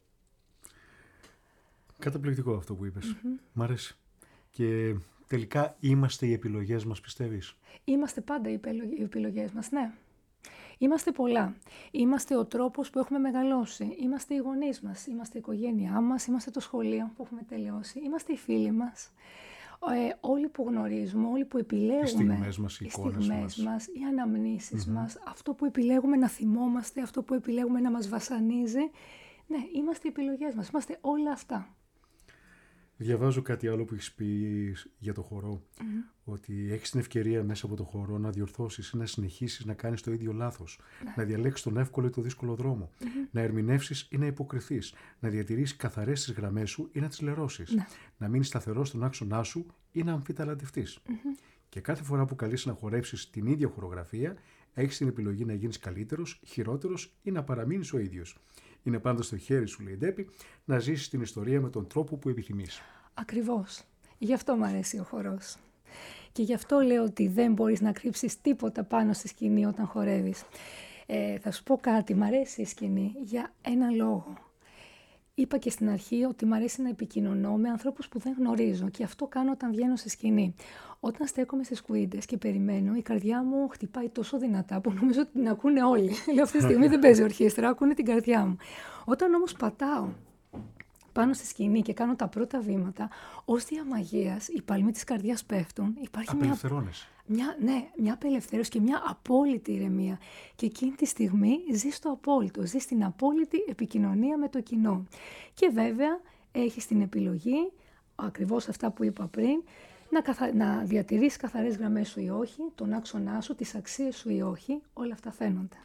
[SPEAKER 1] Καταπληκτικό αυτό που είπες.
[SPEAKER 3] Mm-hmm.
[SPEAKER 1] Μ' αρέσει. Και τελικά είμαστε οι επιλογές μας, πιστεύεις?
[SPEAKER 3] Είμαστε πάντα οι επιλογές μας, ναι. Είμαστε πολλά. Είμαστε ο τρόπος που έχουμε μεγαλώσει. Είμαστε οι γονείς μας. Είμαστε η οικογένειά μας. Είμαστε το σχολείο που έχουμε τελειώσει. Είμαστε οι φίλοι μας. Ε, όλοι που γνωρίζουμε, όλοι που επιλέγουμε. Οι
[SPEAKER 1] στιγμές μας, οι εικόνες
[SPEAKER 3] στιγμές
[SPEAKER 1] μας.
[SPEAKER 3] μας, οι αναμνήσεις
[SPEAKER 1] mm-hmm.
[SPEAKER 3] μας. Αυτό που επιλέγουμε να θυμόμαστε, αυτό που επιλέγουμε να μας βασανίζει. Ναι, είμαστε οι επιλογές μας. Είμαστε όλα αυτά.
[SPEAKER 1] Διαβάζω κάτι άλλο που έχεις πει για το χορό,
[SPEAKER 3] Mm-hmm.
[SPEAKER 1] ότι έχεις την ευκαιρία μέσα από το χορό να διορθώσεις ή να συνεχίσεις να κάνεις το ίδιο λάθος,
[SPEAKER 3] ναι.
[SPEAKER 1] να διαλέξεις τον εύκολο ή το δύσκολο δρόμο,
[SPEAKER 3] Mm-hmm.
[SPEAKER 1] να ερμηνεύσεις ή να υποκριθείς, να διατηρήσεις καθαρές τις γραμμές σου ή να τις λερώσεις,
[SPEAKER 3] ναι.
[SPEAKER 1] να μείνεις σταθερός στον άξονά σου ή να αμφιταλαντευτείς.
[SPEAKER 3] Mm-hmm.
[SPEAKER 1] Και κάθε φορά που καλείσαι να χορέψεις την ίδια χορογραφία, έχεις την επιλογή να γίνεις καλύτερος, χειρότερος ή να παραμείνεις ο ίδιος. Είναι πάντα στο χέρι σου, λέει η Ντέπη, να ζήσεις την ιστορία με τον τρόπο που επιθυμείς.
[SPEAKER 3] Ακριβώς. Γι' αυτό μου αρέσει ο χορός. Και γι' αυτό λέω ότι δεν μπορείς να κρύψεις τίποτα πάνω στη σκηνή όταν χορεύεις. Ε, θα σου πω κάτι, μ' αρέσει η σκηνή για ένα λόγο. Είπα και στην αρχή ότι μ' αρέσει να επικοινωνώ με ανθρώπους που δεν γνωρίζω και αυτό κάνω όταν βγαίνω στη σκηνή. Όταν στέκομαι στις κουίντες και περιμένω, η καρδιά μου χτυπάει τόσο δυνατά που νομίζω ότι την ακούνε όλοι. Λέω αυτή τη στιγμή δεν παίζει ορχήστρα, ακούνε την καρδιά μου. Όταν όμως πατάω πάνω στη σκηνή και κάνω τα πρώτα βήματα, ως διαμαγείας οι παλμοί της καρδιάς πέφτουν. Υπάρχει μια, μια, ναι, μια απελευθέρωση και μια απόλυτη ηρεμία. Και εκείνη τη στιγμή ζεις το απόλυτο, ζεις την απόλυτη επικοινωνία με το κοινό. Και βέβαια έχεις την επιλογή, ακριβώς αυτά που είπα πριν, να, καθα... να διατηρήσεις καθαρές γραμμές σου ή όχι, τον άξονά σου, τις αξίες σου ή όχι, όλα αυτά φαίνονται.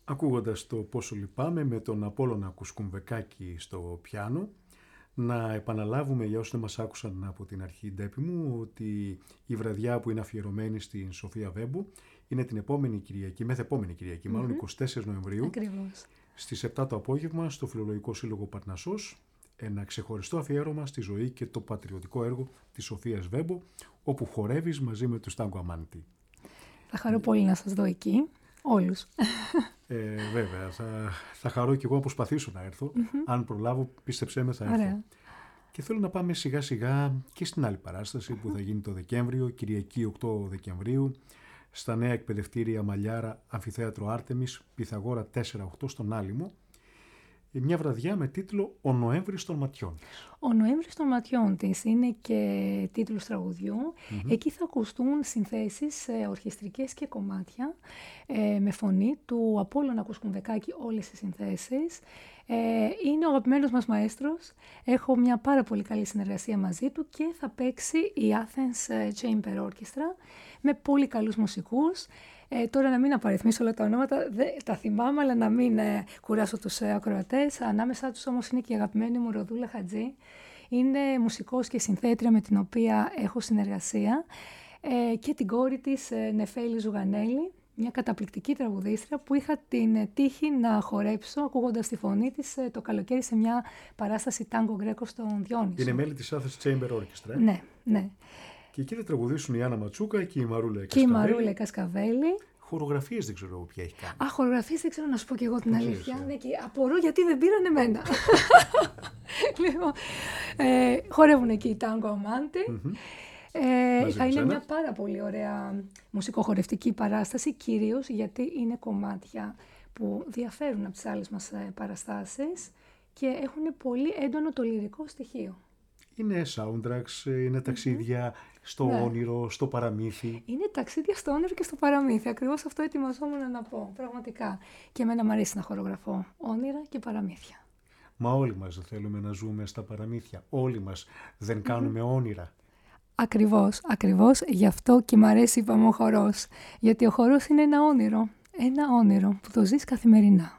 [SPEAKER 1] ακούγοντας το «Πόσο λυπάμαι» με τον Απόλλωνα Κουσκουμβεκάκη στο πιάνο. Να επαναλάβουμε για όσοι δεν μας άκουσαν από την αρχή, Ντέπη μου, ότι η βραδιά που είναι αφιερωμένη στην Σοφία Βέμπο είναι την επόμενη Κυριακή, μεθεπόμενη Κυριακή, mm-hmm. μάλλον εικοστή τέταρτη Νοεμβρίου.
[SPEAKER 3] Ακριβώς.
[SPEAKER 1] Στις επτά το απόγευμα στο Φιλολογικό Σύλλογο Παρνασσός, ένα ξεχωριστό αφιέρωμα στη ζωή και το πατριωτικό έργο της Σοφίας Βέμπο, όπου χορεύεις μαζί με τους Τάγκο Αμάντι.
[SPEAKER 3] Θα χαρώ mm. πολύ να σας δω εκεί, όλους.
[SPEAKER 1] Ε, βέβαια, θα, θα χαρώ και εγώ να προσπαθήσω να έρθω. Mm-hmm. Αν προλάβω, πίστεψέ με, θα έρθω.
[SPEAKER 3] Ωραία.
[SPEAKER 1] Και θέλω να πάμε σιγά σιγά και στην άλλη παράσταση που θα γίνει το Δεκέμβριο, Κυριακή οκτώ Δεκεμβρίου, στα νέα εκπαιδευτήρια Μαλιάρα, Αμφιθέατρο Άρτεμις, Πυθαγόρα τέσσερα οκτώ στον Άλυμο. Μια βραδιά με τίτλο «Ο Νοέμβρης των ματιών της».
[SPEAKER 3] «Ο Νοέμβρης των ματιών της» είναι και τίτλος τραγουδιού. Mm-hmm. Εκεί θα ακουστούν συνθέσεις ε, ορχιστρικές και κομμάτια ε, με φωνή του Απόλλωνα Κουσκουμβεκάκη, όλες οι συνθέσεις. Ε, είναι ο αγαπημένος μας μαέστρος. Έχω μια πάρα πολύ καλή συνεργασία μαζί του και θα παίξει η Athens Chamber Orchestra με πολύ καλούς μουσικούς. Ε, τώρα να μην απαριθμίσω όλα τα ονόματα, δε, τα θυμάμαι, αλλά να μην ε, κουράσω τους ε, ακροατές. Ανάμεσά τους όμως είναι και η αγαπημένη μου Ροδούλα Χατζή. Είναι μουσικός και συνθέτρια με την οποία έχω συνεργασία. Ε, και την κόρη της, ε, Νεφέλη Ζουγανέλη, μια καταπληκτική τραγουδίστρια που είχα την ε, τύχη να χορέψω ακούγοντας τη φωνή της ε, το καλοκαίρι σε μια παράσταση τάγκο γκρέκο στον Διόνυσο.
[SPEAKER 1] Είναι μέλη της Athens Chamber Orchestra. Ε?
[SPEAKER 3] Ναι, ναι.
[SPEAKER 1] Και εκεί θα τραγουδήσουν η Άννα Ματσούκα και η Μαρούλα
[SPEAKER 3] Και η Μαρούλα Κασκαβέλη.
[SPEAKER 1] Χορογραφίες δεν ξέρω ποια έχει κάνει.
[SPEAKER 3] Α, χορογραφίες δεν ξέρω να σου πω και εγώ την αλήθεια. Ναι, και απορώ γιατί δεν πήραν εμένα. Λοιπόν, ε, χορεύουν εκεί οι Τάγκο Αμάντι. Mm-hmm. Ε, θα είναι μια πάρα πολύ ωραία μουσικοχορευτική παράσταση, κυρίως γιατί είναι κομμάτια που διαφέρουν από τις άλλες μας παραστάσεις και έχουν πολύ έντονο το λυρικό στοιχείο.
[SPEAKER 1] Είναι soundtracks, είναι ταξίδια mm-hmm. στο ναι. όνειρο, στο παραμύθι.
[SPEAKER 3] Είναι ταξίδια στο όνειρο και στο παραμύθι. Ακριβώς αυτό ετοιμαζόμουν να πω, πραγματικά. Και εμένα μου αρέσει να χορογραφώ όνειρα και παραμύθια.
[SPEAKER 1] Μα όλοι μας δεν θέλουμε να ζούμε στα παραμύθια. Όλοι μας δεν κάνουμε mm-hmm. όνειρα.
[SPEAKER 3] Ακριβώς, ακριβώς. Γι' αυτό και μ' αρέσει, είπαμε, ο χορός. Γιατί ο χορός είναι ένα όνειρο. Ένα όνειρο που το ζεις καθημερινά.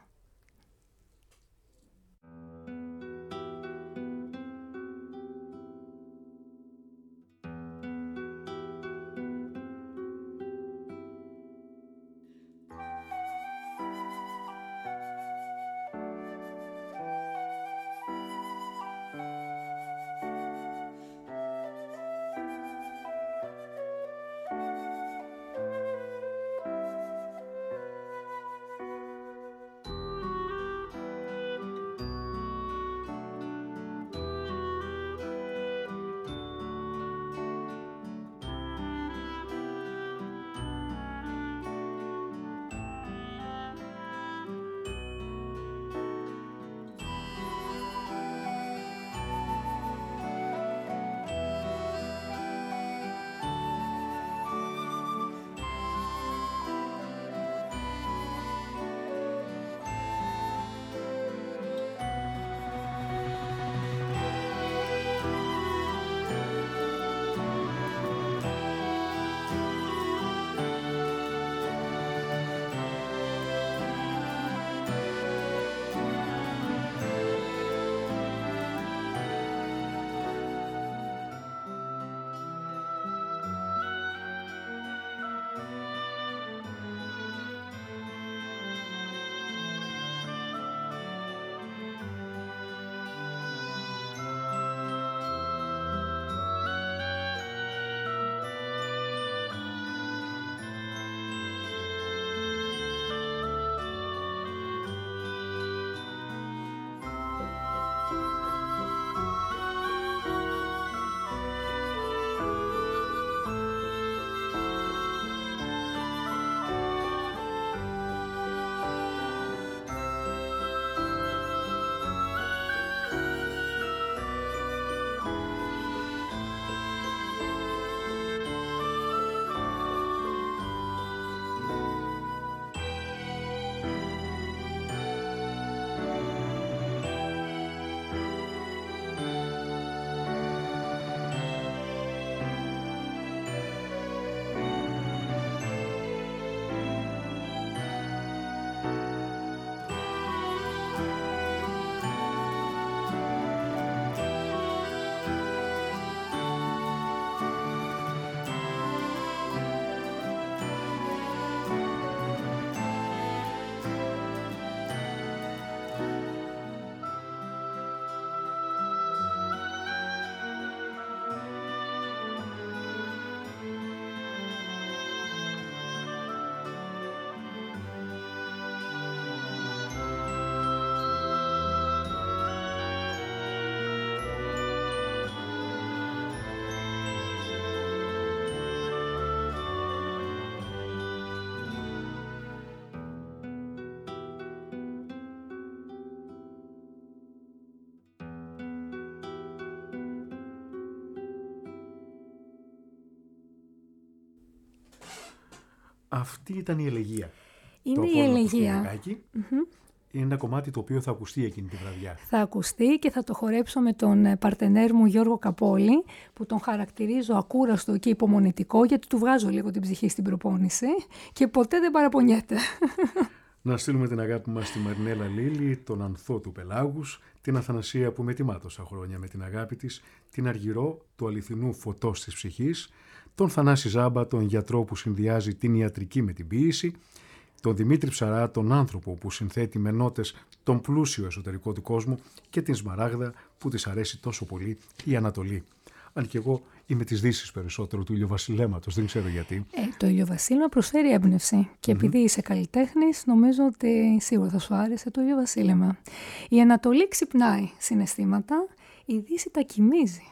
[SPEAKER 1] Αυτή ήταν η Ελεγία.
[SPEAKER 3] Είναι
[SPEAKER 1] το
[SPEAKER 3] η Ελεγία.
[SPEAKER 1] Mm-hmm. Είναι ένα κομμάτι το οποίο θα ακουστεί εκείνη τη βραδιά.
[SPEAKER 3] Θα ακουστεί και θα το χορέψω με τον παρτενέρ μου Γιώργο Καπόλη, που τον χαρακτηρίζω ακούραστο και υπομονητικό, γιατί του βγάζω λίγο την ψυχή στην προπόνηση και ποτέ δεν παραπονιέται.
[SPEAKER 1] Να στείλουμε την αγάπη μας στη Μαρινέλα Λίλη, τον Ανθό του Πελάγους, την Αθανασία που με τιμά τόσα χρόνια με την αγάπη της, την Αργυρό του αληθινού φωτός της ψυχής, τον Θανάση Ζάμπα, τον γιατρό που συνδυάζει την ιατρική με την ποίηση, τον Δημήτρη Ψαρά, τον άνθρωπο που συνθέτει με νότες τον πλούσιο εσωτερικό του κόσμου και την Σμαράγδα που της αρέσει τόσο πολύ η Ανατολή. Αν και εγώ είμαι της Δύσης περισσότερο, του ηλιοβασιλέματος, δεν ξέρω γιατί.
[SPEAKER 3] Ε, το ηλιοβασίλεμα προσφέρει έμπνευση και επειδή mm-hmm. είσαι καλλιτέχνης, νομίζω ότι σίγουρα θα σου άρεσε το ηλιοβασίλεμα. Η Ανατολή ξυπνάει συναισθήματα, η Δύση τα κοιμίζει.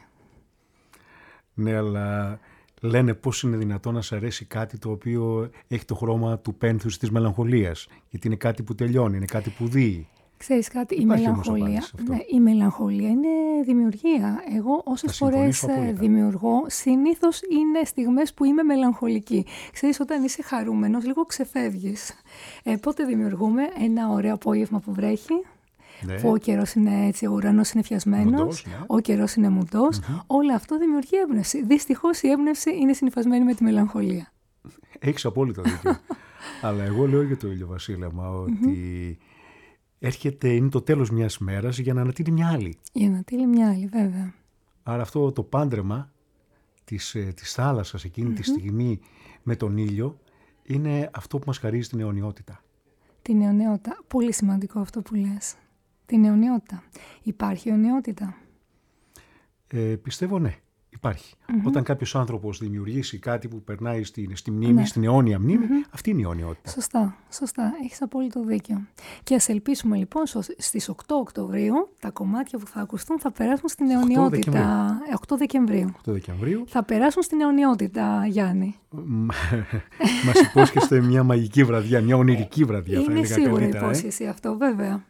[SPEAKER 1] Ναι, αλλά λένε πώς είναι δυνατόν να σ' αρέσει κάτι το οποίο έχει το χρώμα του πένθους της μελαγχολίας, γιατί είναι κάτι που τελειώνει, είναι κάτι που δύει.
[SPEAKER 3] Ξέρεις κάτι, η μελαγχολία, ναι, η μελαγχολία είναι δημιουργία. Εγώ όσες φορές δημιουργώ, συνήθως είναι στιγμές που είμαι μελαγχολική. Ξέρεις, όταν είσαι χαρούμενος, λίγο ξεφεύγεις. Ε, πότε δημιουργούμε ένα ωραίο απόγευμα που βρέχει, ναι. που ο καιρός είναι έτσι, ο ουρανός είναι φιασμένος, μουντός, ναι. ο καιρός είναι μουντός. Mm-hmm. Όλο αυτό δημιουργεί έμπνευση. Δυστυχώς η έμπνευση είναι συνυφασμένη με τη μελαγχολία.
[SPEAKER 1] Έχεις απόλυτο δίκιο. Αλλά εγώ λέω για το ηλιοβασίλεμα ότι mm-hmm. έρχεται, είναι το τέλος μιας μέρας για να ανατείλει μια άλλη.
[SPEAKER 3] Για να ανατείλει μια άλλη, βέβαια.
[SPEAKER 1] Άρα αυτό το πάντρεμα της, της θάλασσας εκείνη mm-hmm. τη στιγμή με τον ήλιο είναι αυτό που μας χαρίζει την αιωνιότητα.
[SPEAKER 3] Την αιωνιότητα. Πολύ σημαντικό αυτό που λες. Την αιωνιότητα. Υπάρχει αιωνιότητα?
[SPEAKER 1] Ε, πιστεύω ναι. Υπάρχει. Mm-hmm. Όταν κάποιος άνθρωπος δημιουργήσει κάτι που περνάει στη, στη μνήμη,
[SPEAKER 3] ναι.
[SPEAKER 1] στην αιώνια μνήμη,
[SPEAKER 3] mm-hmm.
[SPEAKER 1] αυτή είναι η αιωνιότητα.
[SPEAKER 3] Σωστά, σωστά. Έχεις απόλυτο δίκιο. Και ας ελπίσουμε λοιπόν στις οκτώ Οκτωβρίου τα κομμάτια που θα ακουστούν θα περάσουν στην αιωνιότητα. οκτώ Δεκεμβρίου.
[SPEAKER 1] οκτώ Δεκεμβρίου.
[SPEAKER 3] Θα περάσουν στην αιωνιότητα, Γιάννη.
[SPEAKER 1] Μας υπόσχεστε μια μαγική βραδιά, μια ονειρική βραδιά.
[SPEAKER 3] Είναι
[SPEAKER 1] θα έλεγα
[SPEAKER 3] σίγουρα
[SPEAKER 1] καλύτερα,
[SPEAKER 3] υπόσχεση
[SPEAKER 1] ε?
[SPEAKER 3] αυτό, βέβαια.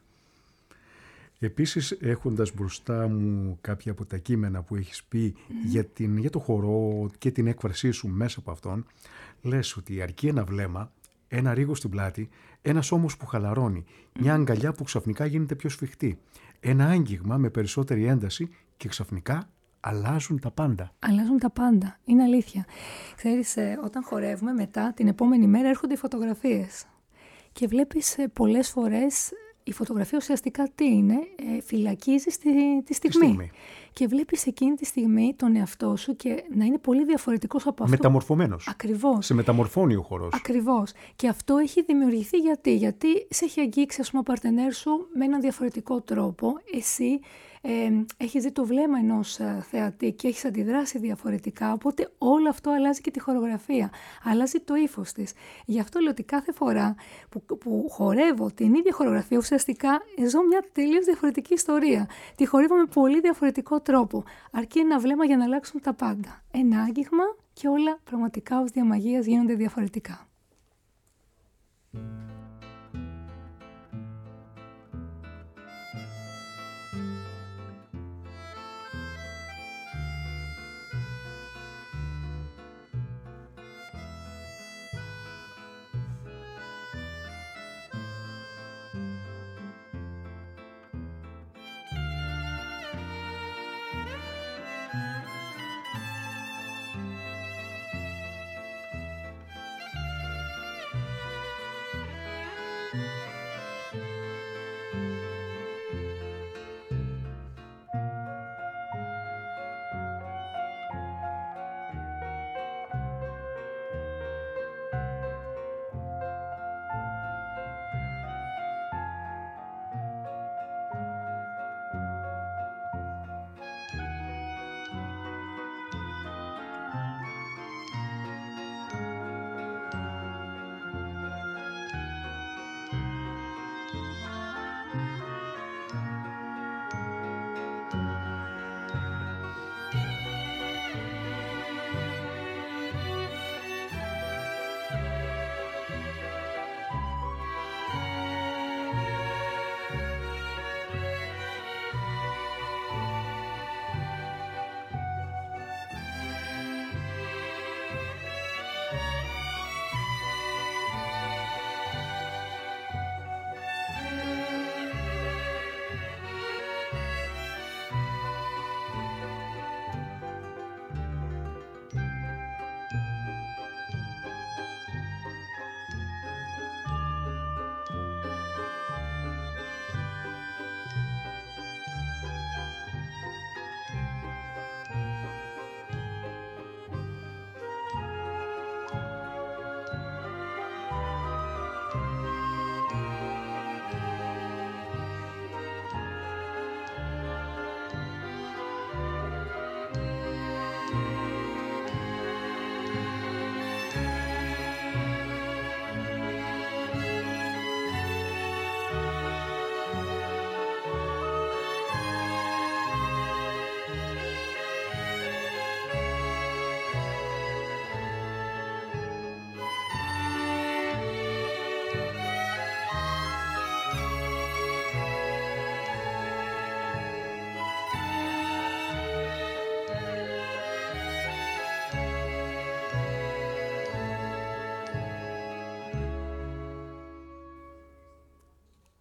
[SPEAKER 1] Επίσης, έχοντας μπροστά μου κάποια από τα κείμενα που έχεις πει mm. για, την, για το χορό και την έκφρασή σου μέσα από αυτόν, λες ότι αρκεί ένα βλέμμα, ένα ρίγο στην πλάτη, ένας ώμος που χαλαρώνει, μια αγκαλιά που ξαφνικά γίνεται πιο σφιχτή, ένα άγγιγμα με περισσότερη ένταση και ξαφνικά αλλάζουν τα πάντα.
[SPEAKER 3] Αλλάζουν τα πάντα. Είναι αλήθεια. Ξέρεις, όταν χορεύουμε μετά, την επόμενη μέρα έρχονται οι φωτογραφίες και βλέπεις πολλές φορές. Η φωτογραφία ουσιαστικά τι είναι, ε, φυλακίζει τη, τη, στιγμή. τη στιγμή. Και βλέπεις εκείνη τη στιγμή τον εαυτό σου και να είναι πολύ διαφορετικός από αυτό.
[SPEAKER 1] Μεταμορφωμένος.
[SPEAKER 3] Ακριβώς.
[SPEAKER 1] Σε μεταμορφώνει ο χορός.
[SPEAKER 3] Ακριβώς. Και αυτό έχει δημιουργηθεί γιατί. Γιατί σε έχει αγγίξει, ας πούμε, ο παρτενέρ σου με έναν διαφορετικό τρόπο. Εσύ ε, έχεις δει το βλέμμα ενός ε, θεατή και έχεις αντιδράσει διαφορετικά. Οπότε όλο αυτό αλλάζει και τη χορογραφία. Αλλάζει το ύφος της. Γι' αυτό λέω ότι κάθε φορά που, που χορεύω την ίδια χορογραφία, ουσιαστικά ζω μια τελείως διαφορετική ιστορία. Τη χορεύω με πολύ διαφορετικό τρόπο. Αρκεί ένα βλέμμα για να αλλάξουν τα πάντα. Ένα άγγιγμα και όλα πραγματικά ως διαμαγείας γίνονται διαφορετικά.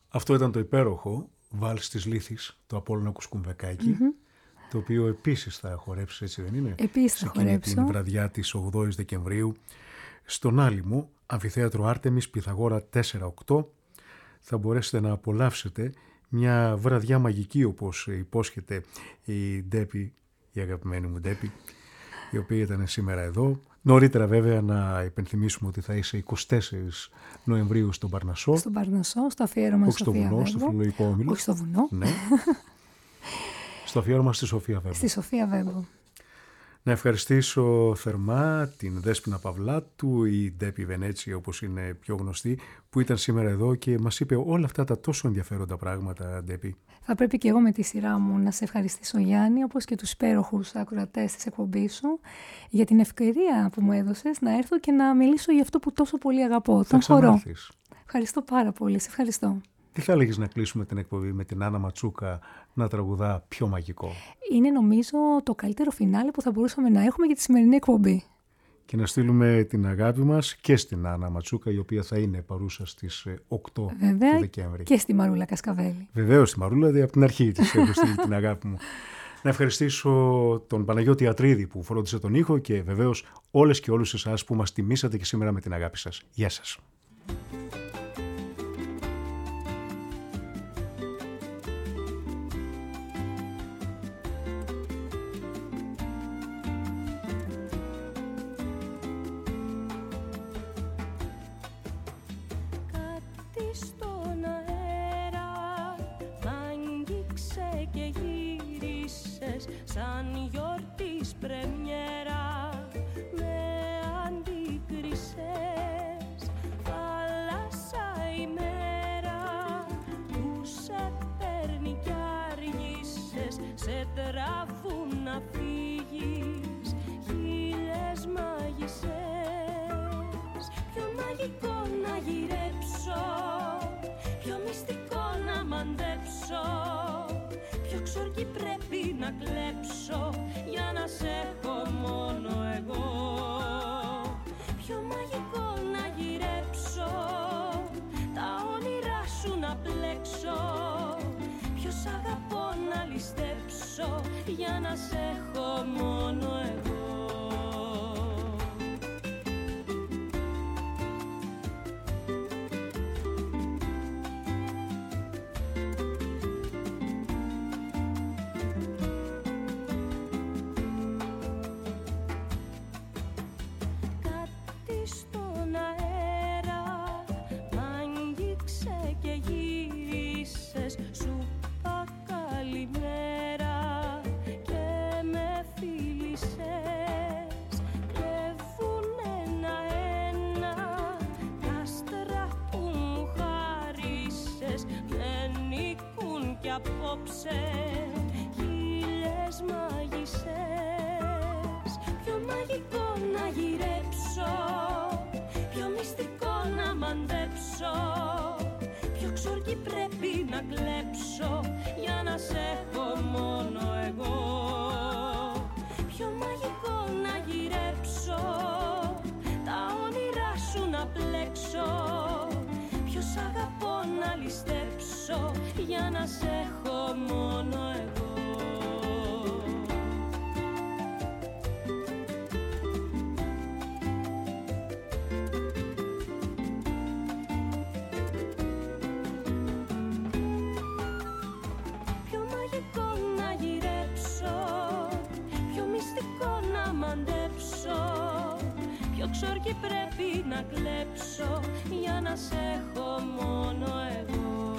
[SPEAKER 1] Αυτό ήταν το υπέροχο Βάλς της Λύθης, το Απόλλωνα Κουσκουμβεκάκη, mm-hmm. το οποίο επίσης θα χορέψει, έτσι δεν είναι?
[SPEAKER 3] Επίσης θα
[SPEAKER 1] χορέψω. Σε εκείνη την βραδιά της ογδόης Δεκεμβρίου, στον Άλυμο, Αμφιθέατρο Άρτεμις, Πυθαγόρα τέσσερα οκτώ, θα μπορέσετε να απολαύσετε μια βραδιά μαγική, όπως υπόσχεται η Ντέπη, η αγαπημένη μου Ντέπη, η οποία ήταν σήμερα εδώ. Νωρίτερα βέβαια να υπενθυμίσουμε ότι θα είσαι εικοστή τέταρτη Νοεμβρίου στον Παρνασσό.
[SPEAKER 3] Στον Παρνασσό, στο αφιέρωμα
[SPEAKER 1] όχι
[SPEAKER 3] στη
[SPEAKER 1] στο
[SPEAKER 3] Σοφία
[SPEAKER 1] βουνό,
[SPEAKER 3] Βέμπο.
[SPEAKER 1] στο φιλολογικό όμιλο.
[SPEAKER 3] Όχι στο βουνό.
[SPEAKER 1] Ναι. Στο αφιέρωμα στη Σοφία Βέμπο.
[SPEAKER 3] Στη Σοφία Βέμπο.
[SPEAKER 1] Να ευχαριστήσω θερμά την Δέσποινα Παυλάτου, η Ντέπη Βενέτσι όπως είναι πιο γνωστή, που ήταν σήμερα εδώ και μας είπε όλα αυτά τα τόσο ενδιαφέροντα πράγματα, Ντέπη.
[SPEAKER 3] Θα πρέπει και εγώ με τη σειρά μου να σε ευχαριστήσω, Γιάννη, όπως και τους υπέροχους ακροατές της εκπομπής σου, για την ευκαιρία που μου έδωσες να έρθω και να μιλήσω για αυτό που τόσο πολύ αγαπώ, τον χορό. Ευχαριστώ πάρα πολύ, σε ευχαριστώ.
[SPEAKER 1] Τι θα έλεγες να κλείσουμε την εκπομπή με την Άννα Ματσούκα να τραγουδά πιο μαγικό?
[SPEAKER 3] Είναι νομίζω το καλύτερο φινάλε που θα μπορούσαμε να έχουμε για τη σημερινή εκπομπή.
[SPEAKER 1] Και να στείλουμε την αγάπη μας και στην Άννα Ματσούκα, η οποία θα είναι παρούσα στις οκτώ
[SPEAKER 3] Βέβαια,
[SPEAKER 1] του Δεκέμβρη.
[SPEAKER 3] Και στη Μαρούλα Κασκαβέλη.
[SPEAKER 1] Βεβαίως στη Μαρούλα, δηλαδή από την αρχή της έχω στείλει την αγάπη μου. Να ευχαριστήσω τον Παναγιώτη Ατρίδη που φρόντισε τον ήχο και βεβαίως όλες και όλους εσάς που μας τιμήσατε και σήμερα με την αγάπη σας. Γεια σας.
[SPEAKER 6] Σαν γιορτής πρεμιέρα με αντίκρισες, θάλασσα ημέρα που σε παίρνει κι άργησες, σε τραβούν να φύγεις χίλιες μάγισσες. Πιο μαγικό να γυρέψω, πιο μυστικό να μαντέψω, πιο ξορκή πρέπει να κλέψω για να σε έχω μόνο εγώ. Πιο μαγικό να γυρέψω, τα όνειρά σου να πλέξω, πιο σ' αγαπώ να ληστέψω για να σε έχω μόνο εγώ. Απόψε χίλιες μάγισσες. Πιο μαγικό να γυρέψω, πιο μυστικό να μαντέψω, πιο ξορκή πρέπει να κλέψω για να σε έχω μόνο εγώ. Πιο μαγικό να γυρέψω, τα όνειρά σου να πλέξω, πιο σ' αγαπώ να ληστέψω για να σε έχω μόνο εγώ. Πιο μαγικό να γυρέψω, πιο μυστικό να μαντέψω, πιο ξορκή πρέπει να κλέψω για να σε έχω μόνο εγώ.